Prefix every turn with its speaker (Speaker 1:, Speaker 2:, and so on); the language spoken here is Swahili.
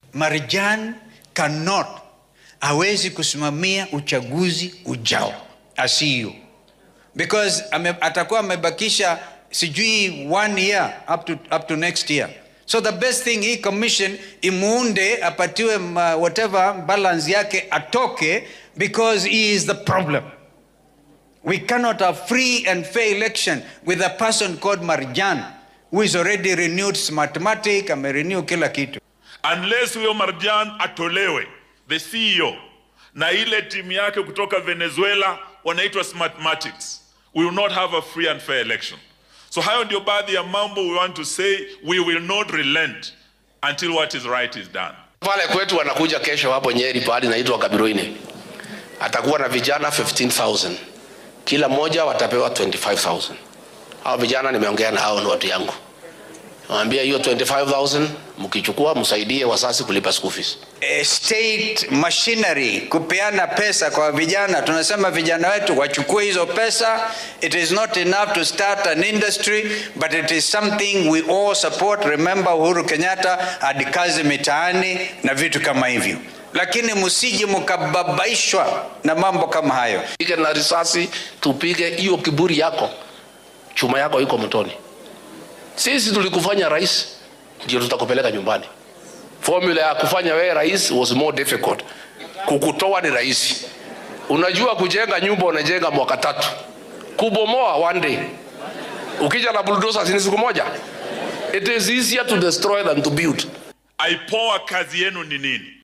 Speaker 1: Marjan hawezi kusimamia uchaguzi ujao asiyo, because atakuwa amebakisha sijui 1 year up to next year. So the best thing, hii commission imuunde, apatiwe whatever balance yake, atoke, because he is the problem. We cannot have free and fair election with a person called Marjan, who is already renewed Smartmatic, amerenew kila kitu.
Speaker 2: Unless huyo Marjan atolewe, the CEO, na ile timu yake kutoka Venezuela wanaitwa Smartmatics, we will not have a free and fair election. So hayo ndio baadhi ya mambo we want to say. We will not relent until what is right is done.
Speaker 3: Pale kwetu wanakuja kesho hapo Nyeri pahali naitwa Kabiruini. Atakuwa na vijana 15,000. Kila mmoja watapewa 25,000. Hao vijana nimeongea na hao, ni watu yangu. Naambia hiyo 25,000 mkichukua msaidie wasasi kulipa school fees.
Speaker 1: State machinery kupeana pesa kwa vijana, tunasema vijana wetu wachukue hizo pesa. It is not enough to start an industry, but it is something we all support. Remember Uhuru Kenyatta hadi kazi mitaani na vitu kama hivyo, lakini msije mkababaishwa na mambo kama hayo.
Speaker 3: Pige na risasi, tupige hiyo kiburi yako, chuma yako iko motoni. Sisi tulikufanya rais, ndio tutakupeleka nyumbani. Formula ya kufanya wewe rais was more difficult. Kukutoa ni rahisi. Unajua kujenga nyumba unajenga mwaka 3. Kubomoa one day. Ukija na bulldozer ni siku moja. It is easier to destroy than to build.
Speaker 2: Aipoa kazi yenu ni nini?